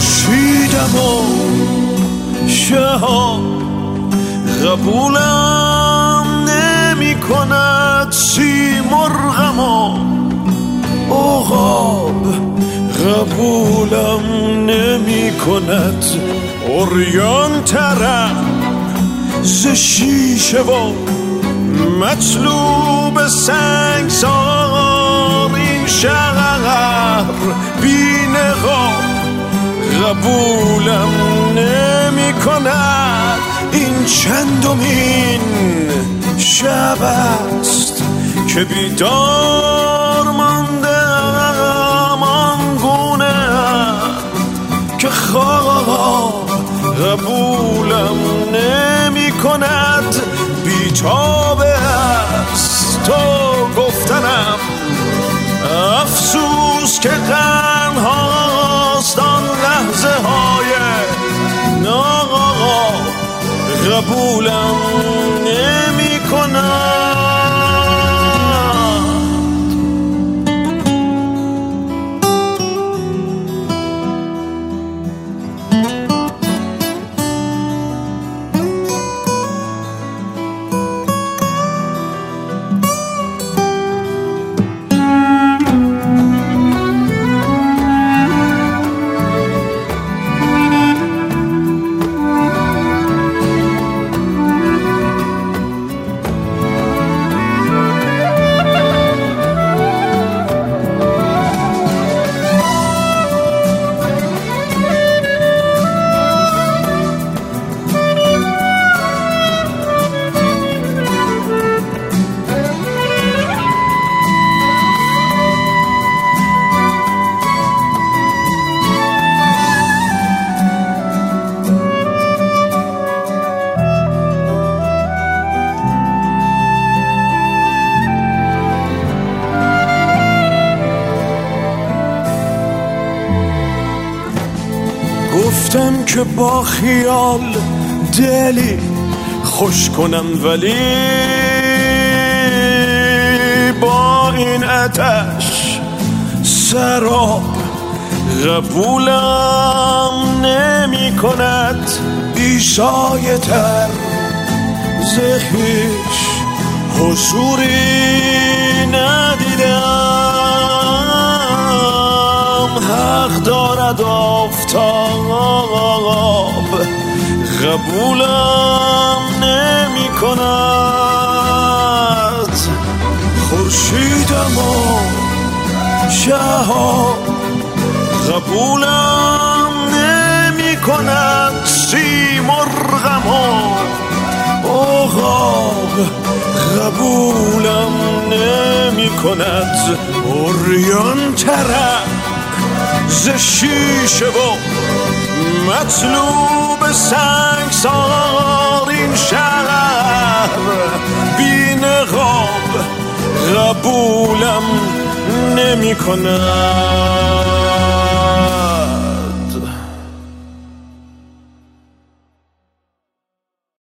خورشیدم و شهاب قبولم نمی کند، سیمرغم و عقاب قبولم نمی کند، عریان ترم ز شیشه و مطلوب سنگسار، این شهر بی نقاب قبولم نمی کند. این چندمین شب است که بیدار ماندم، آنگونه که خواب قبولم نمی کند. بیتاب است تو گفتنم، افسوس که غم هاست آن لحظه های ناقاب قبولم نمی کند. گفتم که با خیال دلی خوش کنم، ولی با این آتش سراب قبولم نمی کند. بیسایه تر ز خویش حضوری ندیدم، حق دارد آفتاب قبولم نمی کند. خورشیدم و شهاب قبولم نمی کند، سیمرغم و عقاب قبولم نمی کند، عریان ترم ز شیشه و مطلوب سنگسار، این شهر بی نقاب قبولم نمی کند.